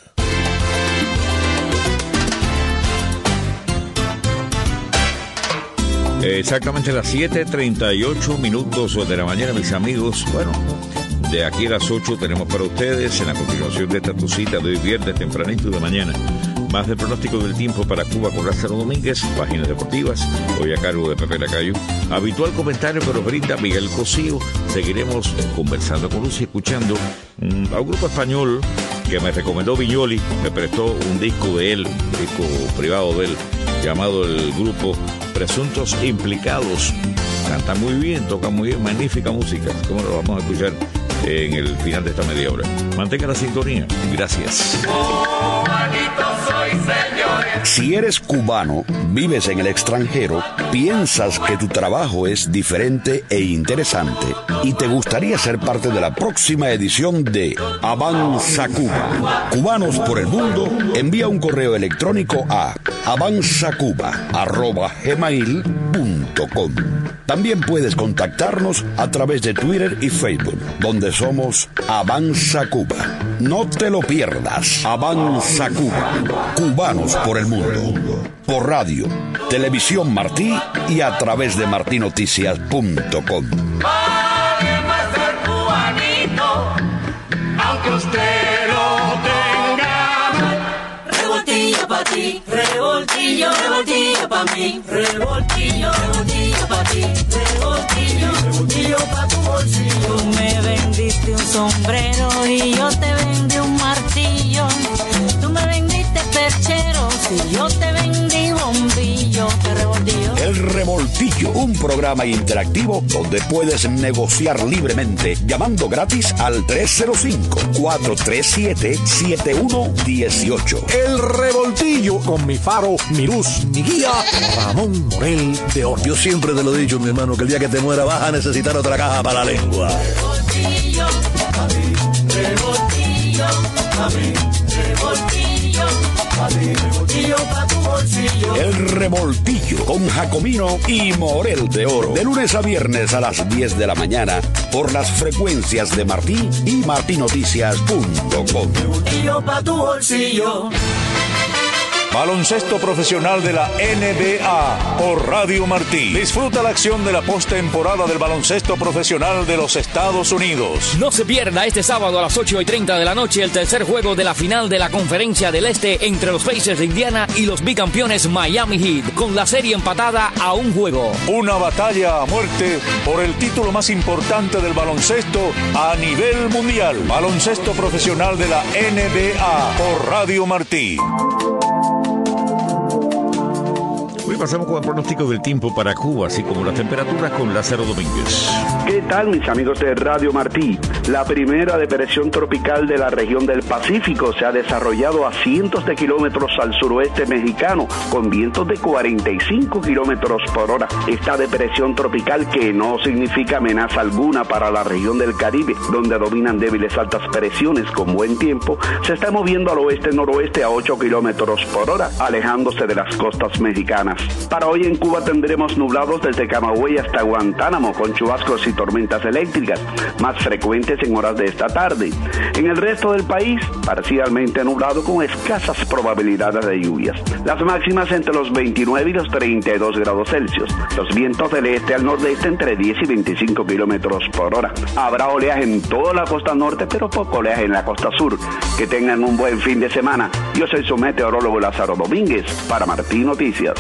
Exactamente las 7:38 de la mañana, mis amigos. Bueno, de aquí a las 8 tenemos para ustedes, en la continuación de esta tu cita de hoy viernes tempranito de mañana, más del pronóstico del tiempo para Cuba con Lázaro Domínguez, páginas deportivas, hoy a cargo de Pepe Lacayo. Habitual comentario que nos brinda Miguel Cosío. Seguiremos conversando con Lucy, escuchando a un grupo español que me recomendó Viñoli, me prestó un disco de él, un disco privado de él, llamado el grupo Presuntos Implicados. Canta muy bien, toca muy bien, magnífica música, como lo vamos a escuchar en el final de esta media hora. Mantenga la sintonía. Gracias. Si eres cubano, vives en el extranjero, piensas que tu trabajo es diferente e interesante y te gustaría ser parte de la próxima edición de Avanza Cuba. Cubanos por el Mundo, envía un correo electrónico a avanzacuba@gmail.com. También puedes contactarnos a través de Twitter y Facebook, donde somos Avanza Cuba. No te lo pierdas. Avanza Cuba. Cubanos por el Mundo. Por radio, Televisión Martí y a través de martinoticias.com. Aunque usted lo tenga. Revoltillo pa' ti, revoltillo, revoltillo pa' mí, revoltillo, revoltillo pa' ti, revoltillo, revoltillo pa' tu bolsillo. Tú me vendiste un sombrero y yo te vendí un martillo. Tú me vendiste percheros y yo te vendí bombillo. ¿Qué revoltillo? El Revoltillo, un programa interactivo donde puedes negociar libremente llamando gratis al 305-437-7118. El Revoltillo con mi faro, mi luz, mi guía, Ramón Morel de Oro. Yo siempre te lo he dicho, mi hermano, que el día que te muera vas a necesitar otra caja para la lengua. Revoltillo, a mí, revoltillo, a mí, revoltillo, a mí, revoltillo pa' tu bolsillo. El Revoltillo con Jacomino y Morel de Oro. De lunes a viernes a las 10 de la mañana por las frecuencias de Martí y martinoticias.com. Revoltillo pa' tu bolsillo. Baloncesto profesional de la NBA por Radio Martí. Disfruta la acción de la postemporada del baloncesto profesional de los Estados Unidos. No se pierda este sábado a las 8:30 de la noche el tercer juego de la final de la Conferencia del Este entre los Pacers de Indiana y los bicampeones Miami Heat, con la serie empatada a un juego. Una batalla a muerte por el título más importante del baloncesto a nivel mundial. Baloncesto profesional de la NBA por Radio Martí. Hoy pasamos con el pronóstico del tiempo para Cuba, así como las temperaturas con Lázaro Domínguez. ¿Qué tal, mis amigos de Radio Martí? La primera depresión tropical de la región del Pacífico se ha desarrollado a cientos de kilómetros al suroeste mexicano, con vientos de 45 kilómetros por hora. Esta depresión tropical, que no significa amenaza alguna para la región del Caribe, donde dominan débiles altas presiones con buen tiempo, se está moviendo al oeste-noroeste a 8 kilómetros por hora, alejándose de las costas mexicanas. Para hoy en Cuba tendremos nublados desde Camagüey hasta Guantánamo, con chubascos y tormentas eléctricas, más frecuentes en horas de esta tarde. En el resto del país, parcialmente nublado con escasas probabilidades de lluvias. Las máximas entre los 29 y los 32 grados Celsius. Los vientos del este al nordeste entre 10 y 25 kilómetros por hora. Habrá oleaje en toda la costa norte, pero poco oleaje en la costa sur. Que tengan un buen fin de semana. Yo soy su meteorólogo Lázaro Domínguez para Martí Noticias.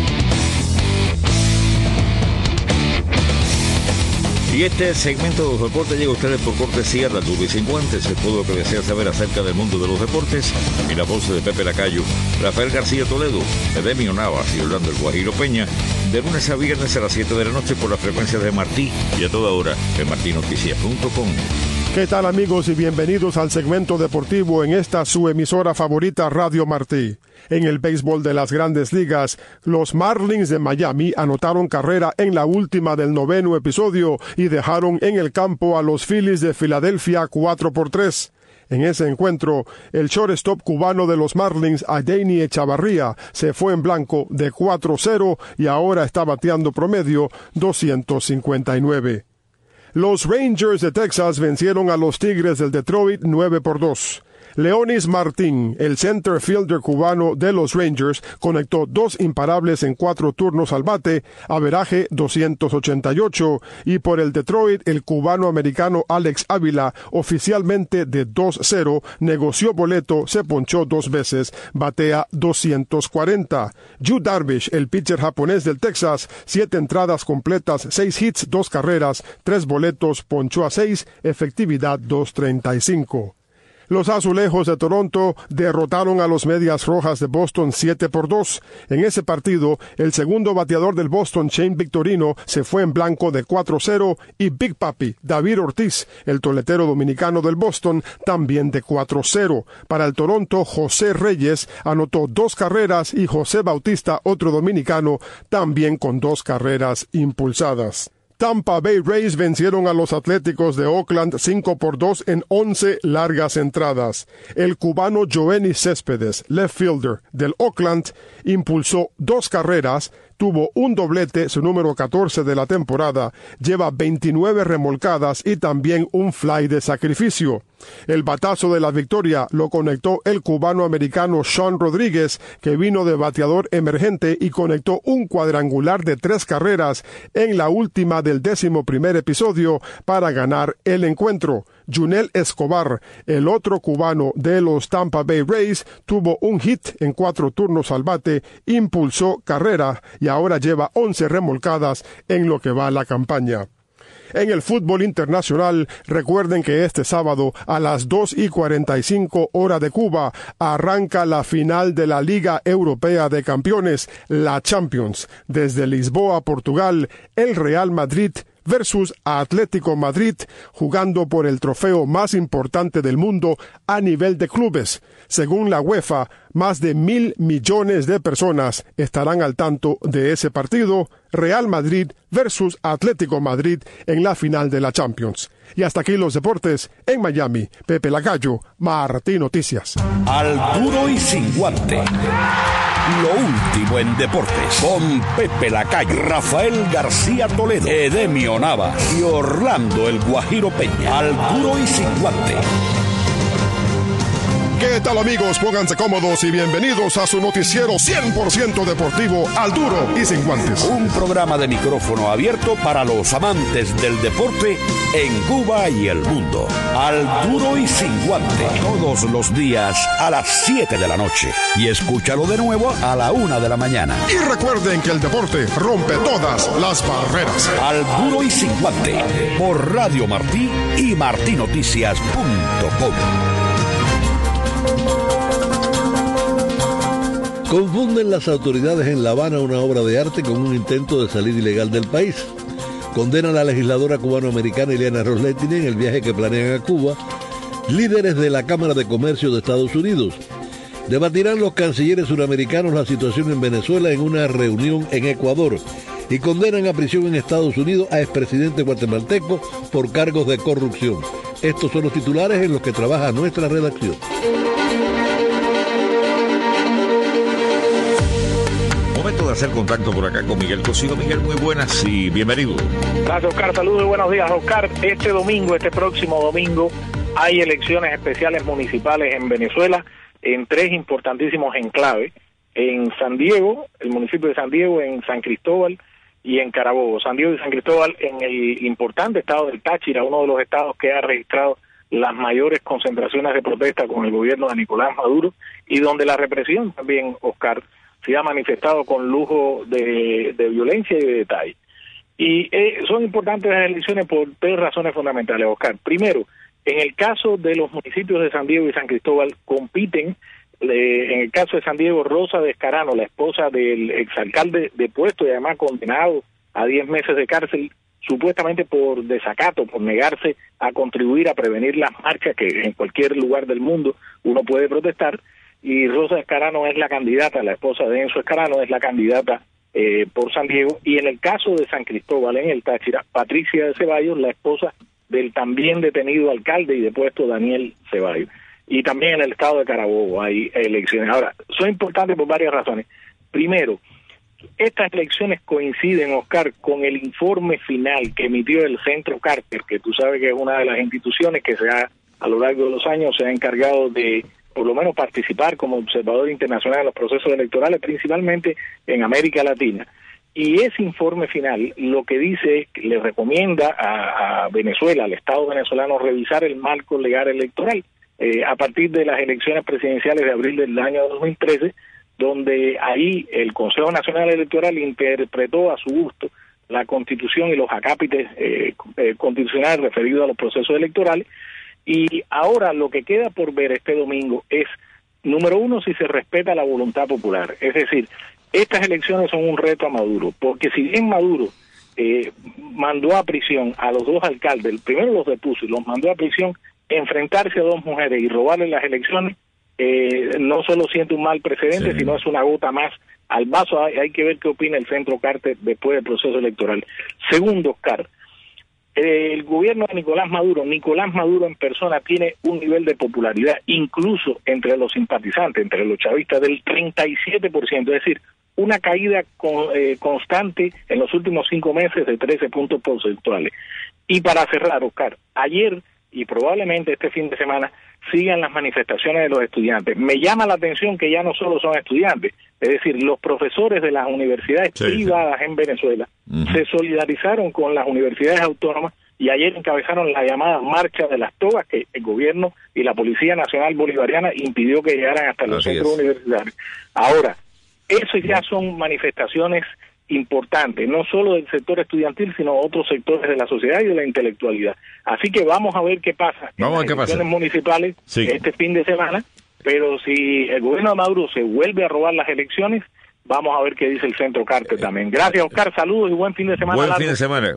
Y este segmento de los deportes llega a ustedes por cortesía de Turbi 50. Es todo lo que desea saber acerca del mundo de los deportes. Y la voz de Pepe Lacayo, Rafael García Toledo, Edemio Navas y Orlando El Guajiro Peña, de lunes a viernes a las 7 de la noche por las frecuencias de Martí y a toda hora en martinoticias.com. ¿Qué tal, amigos, y bienvenidos al segmento deportivo en esta su emisora favorita, Radio Martí? En el béisbol de las Grandes Ligas, los Marlins de Miami anotaron carrera en la última del 9º episodio y dejaron en el campo a los Phillies de Filadelfia 4-3. En ese encuentro, el shortstop cubano de los Marlins, Adeiny Echavarría, se fue en blanco de 4-0 y ahora está bateando promedio 259. Los Rangers de Texas vencieron a los Tigres del Detroit 9-2. Leonis Martín, el center fielder cubano de los Rangers, conectó 2 imparables en 4 turnos al bate, averaje 288, y por el Detroit, el cubano-americano Alex Ávila, oficialmente de 2-0, negoció boleto, se ponchó 2 veces, batea 240. Yu Darvish, el pitcher japonés del Texas, 7 entradas completas, 6 hits, 2 carreras, 3 boletos, ponchó a 6, efectividad 235. Los Azulejos de Toronto derrotaron a los Medias Rojas de Boston 7-2. En ese partido, el segundo bateador del Boston, Shane Victorino, se fue en blanco de 4-0 y Big Papi, David Ortiz, el toletero dominicano del Boston, también de 4-0. Para el Toronto, José Reyes anotó 2 carreras y José Bautista, otro dominicano, también con 2 carreras impulsadas. Tampa Bay Rays vencieron a los Atléticos de Oakland 5-2 en 11 largas entradas. El cubano Joenny Céspedes, left fielder del Oakland, impulsó 2 carreras, tuvo un doblete, su número 14 de la temporada, lleva 29 remolcadas y también un fly de sacrificio. El batazo de la victoria lo conectó el cubano-americano Sean Rodríguez, que vino de bateador emergente y conectó un cuadrangular de 3 carreras en la última del 11º episodio para ganar el encuentro. Junel Escobar, el otro cubano de los Tampa Bay Rays, tuvo un hit en 4 turnos al bate, impulsó carrera y ahora lleva 11 remolcadas en lo que va la campaña. En el fútbol internacional, recuerden que este sábado a las 2:45 hora de Cuba arranca la final de la Liga Europea de Campeones, la Champions. Desde Lisboa, Portugal, el Real Madrid versus Atlético Madrid, jugando por el trofeo más importante del mundo a nivel de clubes. Según la UEFA, más de 1.000 millones de personas estarán al tanto de ese partido, Real Madrid versus Atlético Madrid en la final de la Champions. Y hasta aquí los deportes en Miami. Pepe Lacayo, Martí Noticias. Al duro y sin guante. Lo último en deportes con Pepe Lacayo, Rafael García Toledo, Edemio Navas y Orlando El Guajiro Peña. Al duro y sin guante. ¿Qué tal, amigos? Pónganse cómodos y bienvenidos a su noticiero 100% deportivo, Al Duro y Sin Guantes. Un programa de micrófono abierto para los amantes del deporte en Cuba y el mundo. Al Duro y Sin Guante. Todos los días a las 7 de la noche. Y escúchalo de nuevo a la 1 de la mañana. Y recuerden que el deporte rompe todas las barreras. Al Duro y Sin Guante. Por Radio Martí y martinoticias.com. Confunden las autoridades en La Habana una obra de arte con un intento de salir ilegal del país. Condena a la legisladora cubanoamericana Ileana Ros-Lehtinen en el viaje que planean a Cuba líderes de la Cámara de Comercio de Estados Unidos. Debatirán los cancilleres suramericanos la situación en Venezuela en una reunión en Ecuador y condenan a prisión en Estados Unidos a expresidente guatemalteco por cargos de corrupción. Estos son los titulares en los que trabaja nuestra redacción. Momento de hacer contacto por acá con Miguel Cosío. Miguel, muy buenas y bienvenido. Gracias, Oscar. Saludos y buenos días, Oscar. Este próximo domingo, hay elecciones especiales municipales en Venezuela, en 3 importantísimos enclaves, en San Diego, el municipio de San Diego, en San Cristóbal y en Carabobo. San Diego y San Cristóbal en el importante estado del Táchira, uno de los estados que ha registrado las mayores concentraciones de protesta con el gobierno de Nicolás Maduro y donde la represión también, Oscar, se ha manifestado con lujo de violencia y de detalle. Y son importantes las elecciones por 3 razones fundamentales, Oscar. Primero, en el caso de los municipios de San Diego y San Cristóbal, compiten, en el caso de San Diego, Rosa Descarano, la esposa del exalcalde depuesto y además condenado a 10 meses de cárcel, supuestamente por desacato, por negarse a contribuir a prevenir las marchas que en cualquier lugar del mundo uno puede protestar. Y Rosa Escarano es la candidata, la esposa de Enzo Escarano es la candidata por San Diego. Y en el caso de San Cristóbal, en el Táchira, Patricia de Ceballos, la esposa del también detenido alcalde y depuesto Daniel Ceballos. Y también en el estado de Carabobo hay elecciones. Ahora, son importantes por varias razones. Primero, estas elecciones coinciden, Oscar, con el informe final que emitió el Centro Carter, que tú sabes que es una de las instituciones que a lo largo de los años se ha encargado de, por lo menos, participar como observador internacional en los procesos electorales, principalmente en América Latina. Y ese informe final lo que dice es que le recomienda a Venezuela, al Estado venezolano, revisar el marco legal electoral a partir de las elecciones presidenciales de abril del año 2013, donde ahí el Consejo Nacional Electoral interpretó a su gusto la Constitución y los acápites constitucionales referidos a los procesos electorales. Y ahora lo que queda por ver este domingo es, número uno, si se respeta la voluntad popular. Es decir, estas elecciones son un reto a Maduro, porque si bien Maduro mandó a prisión a los dos alcaldes, primero los depuso y los mandó a prisión, enfrentarse a dos mujeres y robarle las elecciones, no solo siente un mal precedente, sino es una gota más al vaso. Hay que ver qué opina el Centro Carter después del proceso electoral. Segundo, Oscar, el gobierno de Nicolás Maduro en persona tiene un nivel de popularidad, incluso entre los simpatizantes, entre los chavistas, del 37%, es decir, una caída constante en los últimos 5 meses de 13 puntos porcentuales. Y para cerrar, Oscar, ayer y probablemente este fin de semana sigan las manifestaciones de los estudiantes. Me llama la atención que ya no solo son estudiantes, es decir, los profesores de las universidades privadas en Venezuela se solidarizaron con las universidades autónomas y ayer encabezaron la llamada Marcha de las Togas, que el gobierno y la Policía Nacional Bolivariana impidió que llegaran hasta los centros universitarios. Ahora, eso ya son manifestaciones importante, no solo del sector estudiantil, sino otros sectores de la sociedad y de la intelectualidad. Así que vamos a ver qué pasa en las elecciones municipales este fin de semana, pero si el gobierno de Maduro se vuelve a robar las elecciones, vamos a ver qué dice el Centro Carter también. Gracias, Oscar, saludos y buen fin de semana. Buen fin de semana.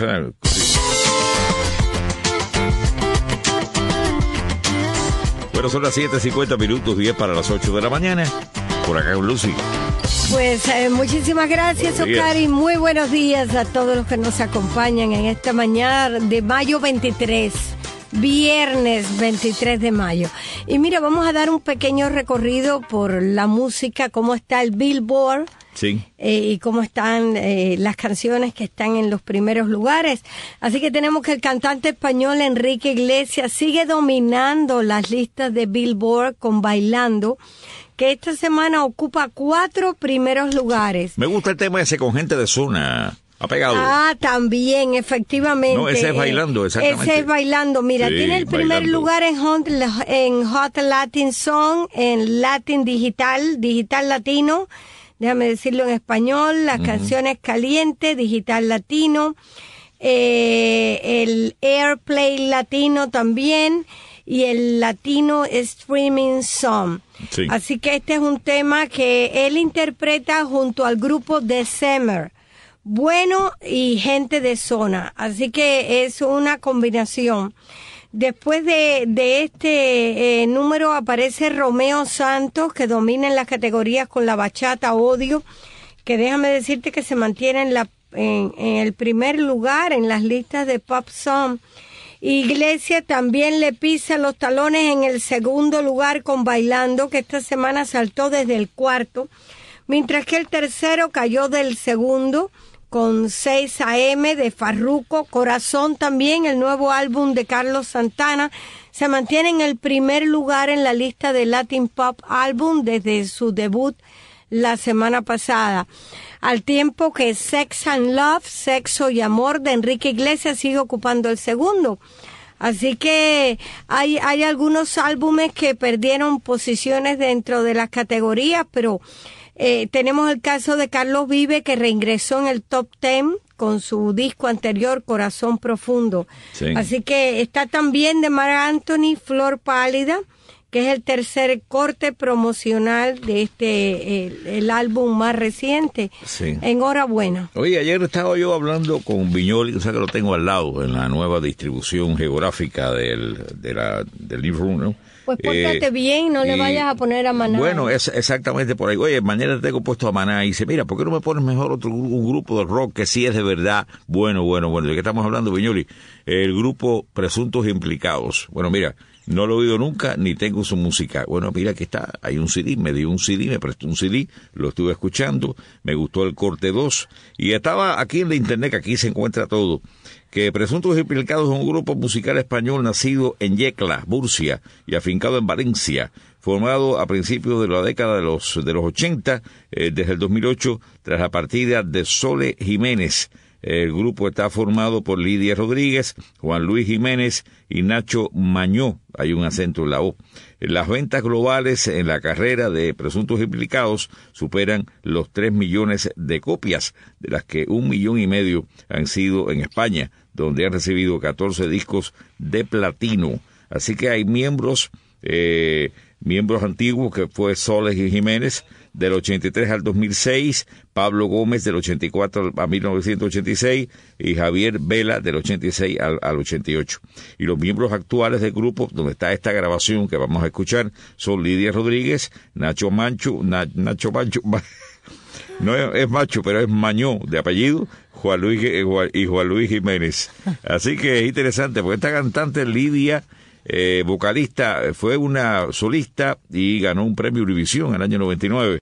Bueno, son las 7:50, 10 para las 8 de la mañana. Por acá con Lucy. Pues muchísimas gracias, Oscar, y muy buenos días a todos los que nos acompañan en esta mañana de mayo 23, viernes 23 de mayo. Y mira, vamos a dar un pequeño recorrido por la música, cómo está el Billboard. Sí. Y cómo están las canciones que están en los primeros lugares. Así que tenemos que el cantante español Enrique Iglesias sigue dominando las listas de Billboard con Bailando, que esta semana ocupa 4 primeros lugares. Me gusta el tema ese con gente de zona. Ha pegado. Ah, también, efectivamente. No, ese es Bailando, exactamente. Ese es Bailando. Mira, sí, tiene el primer lugar en Hot Latin Song, en Latin Digital Latino. Déjame decirlo en español, las canciones calientes, Digital Latino, el Airplay Latino también, y el Latino Streaming Song. Sí. Así que este es un tema que él interpreta junto al grupo The Summer, Bueno y Gente de Zona. Así que es una combinación. Después de este número aparece Romeo Santos, que domina en las categorías con la bachata Odio, que déjame decirte que se mantiene en el primer lugar en las listas de Pop Song. Iglesia también le pisa los talones en el segundo lugar con Bailando, que esta semana saltó desde el cuarto, mientras que el tercero cayó del segundo con 6 AM de Farruko. Corazón también, el nuevo álbum de Carlos Santana, se mantiene en el primer lugar en la lista de Latin Pop Album desde su debut la semana pasada. Al tiempo que Sex and Love, Sexo y Amor de Enrique Iglesias sigue ocupando el segundo. Así que hay algunos álbumes que perdieron posiciones dentro de las categorías, pero tenemos el caso de Carlos Vive, que reingresó en el top 10 con su disco anterior, Corazón Profundo. Sí. Así que está también de Marc Anthony, Flor Pálida, que es el tercer corte promocional de el álbum más reciente. Sí. Enhorabuena. Oye, ayer estaba yo hablando con Viñoli, o sea que lo tengo al lado, en la nueva distribución geográfica del Newsroom, ¿no? Pues pórtate bien, no le vayas a poner a Maná. Bueno, es exactamente por ahí. Oye, mañana tengo puesto a Maná y dice, mira, ¿por qué no me pones mejor un grupo de rock que sí es de verdad bueno? ¿De qué estamos hablando, Viñoli? El grupo Presuntos Implicados. Bueno, mira, no lo he oído nunca, ni tengo su música. Bueno, mira, aquí está, hay un CD, me dio un CD, me prestó un CD, lo estuve escuchando, me gustó el corte 2, y estaba aquí en la internet, que aquí se encuentra todo, que Presuntos Implicados es un grupo musical español nacido en Yecla, Murcia, y afincado en Valencia, formado a principios de la década de los 80, desde el 2008, tras la partida de Sole Jiménez. El grupo está formado por Lidia Rodríguez, Juan Luis Jiménez y Nacho Mañó, hay un acento en la O. Las ventas globales en la carrera de Presuntos Implicados superan los 3 millones de copias, de las que 1,5 millones han sido en España, donde han recibido 14 discos de platino. Así que hay miembros antiguos, que fue Soles y Jiménez, del 83 al 2006, Pablo Gómez del 84 a 1986 y Javier Vela del 86 al 88. Y los miembros actuales del grupo, donde está esta grabación que vamos a escuchar, son Lidia Rodríguez, Nacho Mancho, no es Macho, pero es Mañó de apellido, Juan Luis Jiménez. Así que es interesante, porque esta cantante Lidia, vocalista, fue una solista y ganó un premio Eurovisión en el año 99.